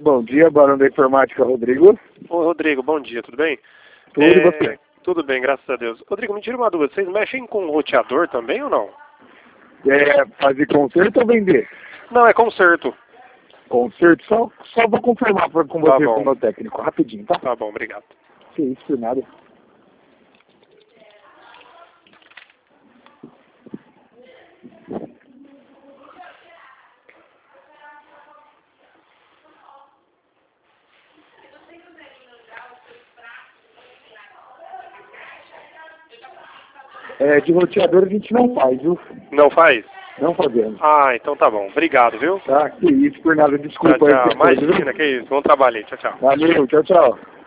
Bom dia, Barão da Informática, Rodrigo. Ô, Rodrigo, bom dia, tudo bem? Tudo e você? Tudo bem, graças a Deus. Rodrigo, me tira uma dúvida, vocês mexem com roteador também ou não? É fazer conserto ou vender? Não, é conserto. Conserto? Só vou confirmar com Tá você, bom. com o meu técnico, rapidinho, tá? Tá bom, obrigado. Que isso, por nada. De roteador a gente não faz, viu? Não faz? Não fazemos. Ah, então tá bom. Obrigado, viu? Tá? Que isso, por nada. Tchau, Desculpa aí. tchau. qualquer coisa, viu? Imagina, que isso. Bom trabalho aí. Tchau, tchau. Valeu, tchau, tchau.